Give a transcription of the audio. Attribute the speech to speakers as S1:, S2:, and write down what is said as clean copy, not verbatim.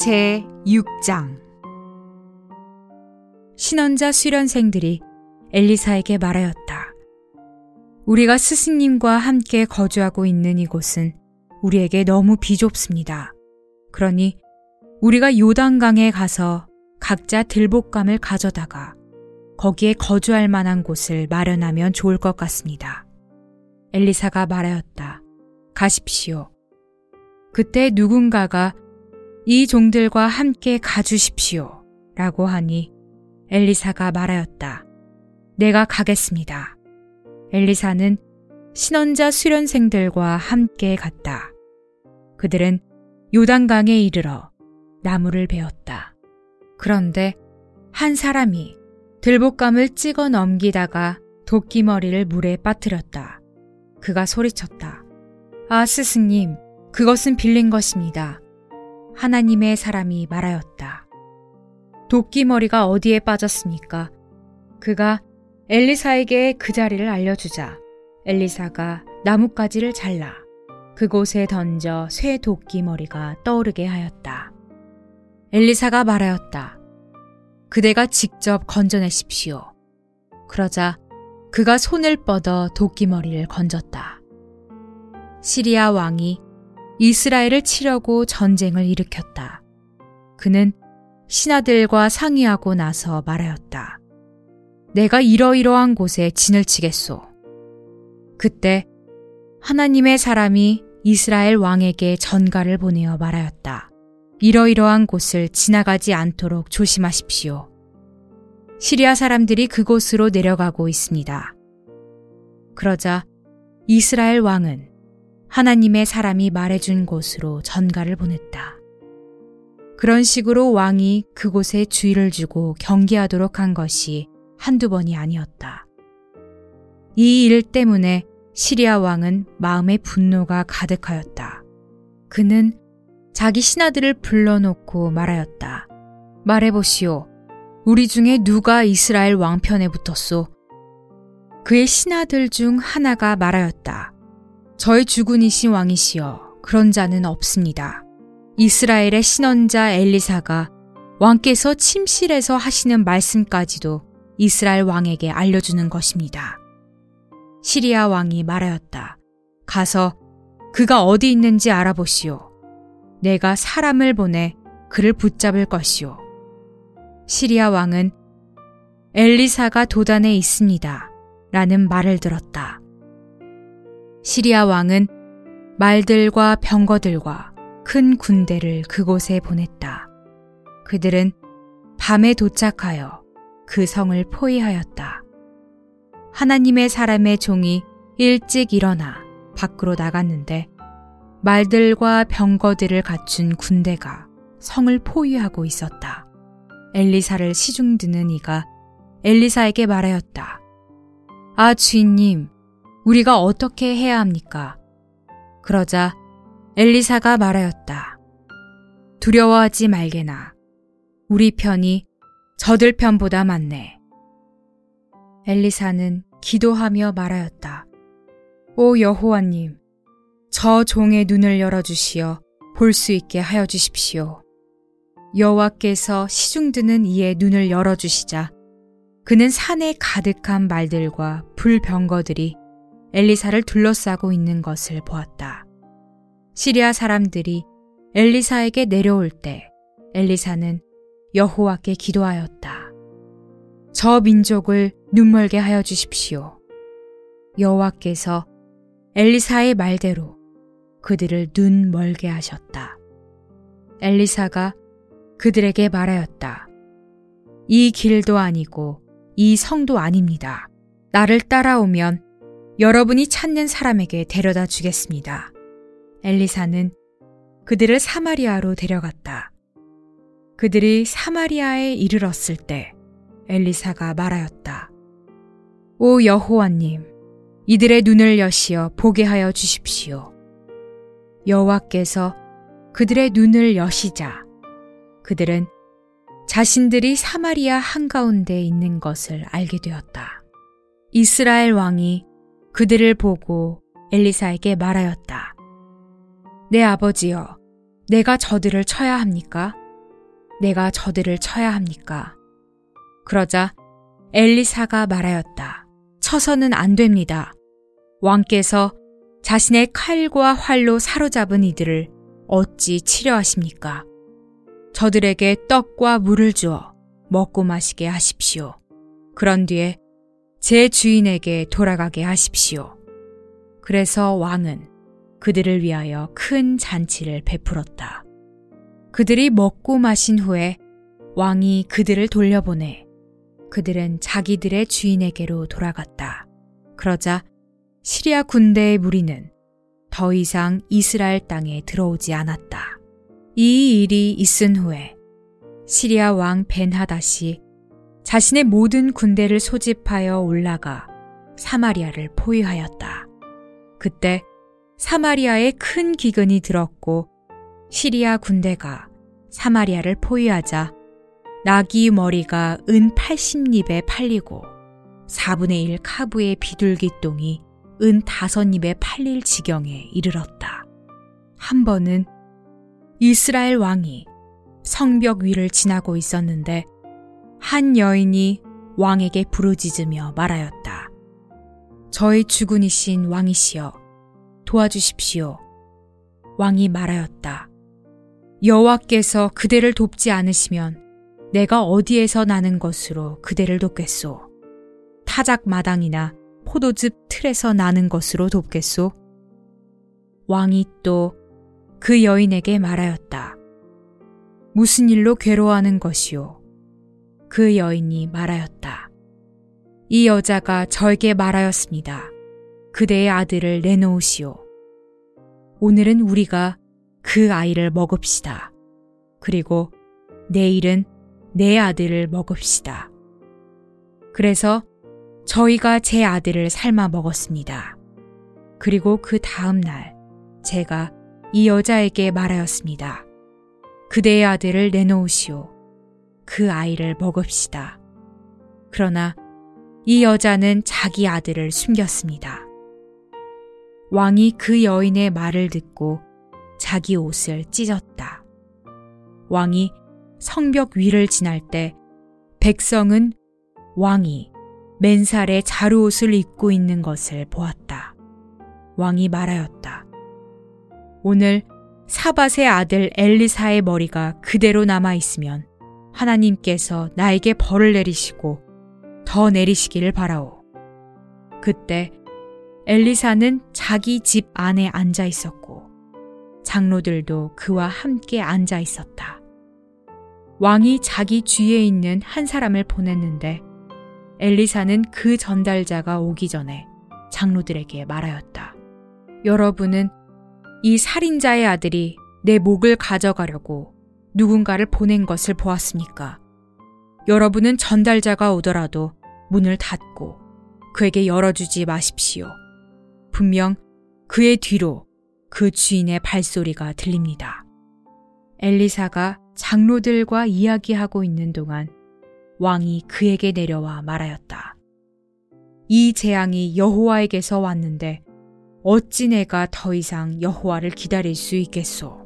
S1: 제6장. 신원자 수련생들이 엘리사에게 말하였다. 우리가 스승님과 함께 거주하고 있는 이곳은 우리에게 너무 비좁습니다. 그러니 우리가 요단강에 가서 각자 들볶감을 가져다가 거기에 거주할 만한 곳을 마련하면 좋을 것 같습니다. 엘리사가 말하였다. 가십시오. 그때 누군가가 이 종들과 함께 가주십시오. 라고 하니 엘리사가 말하였다. 내가 가겠습니다. 엘리사는 신원자 수련생들과 함께 갔다. 그들은 요단강에 이르러 나무를 베었다. 그런데 한 사람이 들볶감을 찍어 넘기다가 도끼머리를 물에 빠뜨렸다. 그가 소리쳤다. 아, 스승님, 그것은 빌린 것입니다. 하나님의 사람이 말하였다. 도끼머리가 어디에 빠졌습니까? 그가 엘리사에게 그 자리를 알려주자 엘리사가 나뭇가지를 잘라 그곳에 던져 쇠 도끼머리가 떠오르게 하였다. 엘리사가 말하였다. 그대가 직접 건져내십시오. 그러자 그가 손을 뻗어 도끼머리를 건졌다. 시리아 왕이 이스라엘을 치려고 전쟁을 일으켰다. 그는 신하들과 상의하고 나서 말하였다. 내가 이러이러한 곳에 진을 치겠소. 그때 하나님의 사람이 이스라엘 왕에게 전가를 보내어 말하였다. 이러이러한 곳을 지나가지 않도록 조심하십시오. 시리아 사람들이 그곳으로 내려가고 있습니다. 그러자 이스라엘 왕은 하나님의 사람이 말해준 곳으로 전가를 보냈다. 그런 식으로 왕이 그곳에 주의를 주고 경계하도록 한 것이 한두 번이 아니었다. 이 일 때문에 시리아 왕은 마음에 분노가 가득하였다. 그는 자기 신하들을 불러놓고 말하였다. 말해보시오. 우리 중에 누가 이스라엘 왕 편에 붙었소? 그의 신하들 중 하나가 말하였다. 저의 주군이신 왕이시여, 그런 자는 없습니다. 이스라엘의 신원자 엘리사가 왕께서 침실에서 하시는 말씀까지도 이스라엘 왕에게 알려주는 것입니다. 시리아 왕이 말하였다. 가서 그가 어디 있는지 알아보시오. 내가 사람을 보내 그를 붙잡을 것이오. 시리아 왕은 엘리사가 도단에 있습니다. 라는 말을 들었다. 시리아 왕은 말들과 병거들과 큰 군대를 그곳에 보냈다. 그들은 밤에 도착하여 그 성을 포위하였다. 하나님의 사람의 종이 일찍 일어나 밖으로 나갔는데 말들과 병거들을 갖춘 군대가 성을 포위하고 있었다. 엘리사를 시중드는 이가 엘리사에게 말하였다. 아, 주인님, 우리가 어떻게 해야 합니까? 그러자 엘리사가 말하였다. 두려워하지 말게나. 우리 편이 저들 편보다 많네. 엘리사는 기도하며 말하였다. 오 여호와님, 저 종의 눈을 열어주시어 볼 수 있게 하여 주십시오. 여호와께서 시중드는 이의 눈을 열어주시자 그는 산에 가득한 말들과 불병거들이 엘리사를 둘러싸고 있는 것을 보았다. 시리아 사람들이 엘리사에게 내려올 때 엘리사는 여호와께 기도하였다. 저 민족을 눈멀게 하여 주십시오. 여호와께서 엘리사의 말대로 그들을 눈멀게 하셨다. 엘리사가 그들에게 말하였다. 이 길도 아니고 이 성도 아닙니다. 나를 따라오면 여러분이 찾는 사람에게 데려다 주겠습니다. 엘리사는 그들을 사마리아로 데려갔다. 그들이 사마리아에 이르렀을 때 엘리사가 말하였다. 오 여호와님, 이들의 눈을 여시어 보게 하여 주십시오. 여호와께서 그들의 눈을 여시자 그들은 자신들이 사마리아 한가운데 있는 것을 알게 되었다. 이스라엘 왕이 그들을 보고 엘리사에게 말하였다. 내 아버지여, 내가 저들을 쳐야 합니까? 내가 저들을 쳐야 합니까? 그러자 엘리사가 말하였다. 쳐서는 안 됩니다. 왕께서 자신의 칼과 활로 사로잡은 이들을 어찌 치려 하십니까? 저들에게 떡과 물을 주어 먹고 마시게 하십시오. 그런 뒤에 제 주인에게 돌아가게 하십시오. 그래서 왕은 그들을 위하여 큰 잔치를 베풀었다. 그들이 먹고 마신 후에 왕이 그들을 돌려보내 그들은 자기들의 주인에게로 돌아갔다. 그러자 시리아 군대의 무리는 더 이상 이스라엘 땅에 들어오지 않았다. 이 일이 있은 후에 시리아 왕 벤하닷이 자신의 모든 군대를 소집하여 올라가 사마리아를 포위하였다. 그때 사마리아에 큰 기근이 들었고 시리아 군대가 사마리아를 포위하자 나귀 머리가 은 80립에 팔리고 4분의 1 카부의 비둘기똥이 은 5립에 팔릴 지경에 이르렀다. 한 번은 이스라엘 왕이 성벽 위를 지나고 있었는데 한 여인이 왕에게 부르짖으며 말하였다. 저희 주군이신 왕이시여 도와주십시오. 왕이 말하였다. 여호와께서 그대를 돕지 않으시면 내가 어디에서 나는 것으로 그대를 돕겠소? 타작 마당이나 포도즙 틀에서 나는 것으로 돕겠소? 왕이 또 그 여인에게 말하였다. 무슨 일로 괴로워하는 것이오? 그 여인이 말하였다. 이 여자가 저에게 말하였습니다. 그대의 아들을 내놓으시오. 오늘은 우리가 그 아이를 먹읍시다. 그리고 내일은 내 아들을 먹읍시다. 그래서 저희가 제 아들을 삶아 먹었습니다. 그리고 그 다음 날 제가 이 여자에게 말하였습니다. 그대의 아들을 내놓으시오. 그 아이를 먹읍시다. 그러나 이 여자는 자기 아들을 숨겼습니다. 왕이 그 여인의 말을 듣고 자기 옷을 찢었다. 왕이 성벽 위를 지날 때 백성은 왕이 맨살에 자루옷을 입고 있는 것을 보았다. 왕이 말하였다. 오늘 사밧의 아들 엘리사의 머리가 그대로 남아있으면 하나님께서 나에게 벌을 내리시고 더 내리시기를 바라오. 그때 엘리사는 자기 집 안에 앉아 있었고 장로들도 그와 함께 앉아 있었다. 왕이 자기 주위에 있는 한 사람을 보냈는데 엘리사는 그 전달자가 오기 전에 장로들에게 말하였다. 여러분은 이 살인자의 아들이 내 목을 가져가려고 누군가를 보낸 것을 보았습니까? 여러분은 전달자가 오더라도 문을 닫고 그에게 열어주지 마십시오. 분명 그의 뒤로 그 주인의 발소리가 들립니다. 엘리사가 장로들과 이야기하고 있는 동안 왕이 그에게 내려와 말하였다. 이 재앙이 여호와에게서 왔는데 어찌 내가 더 이상 여호와를 기다릴 수 있겠소?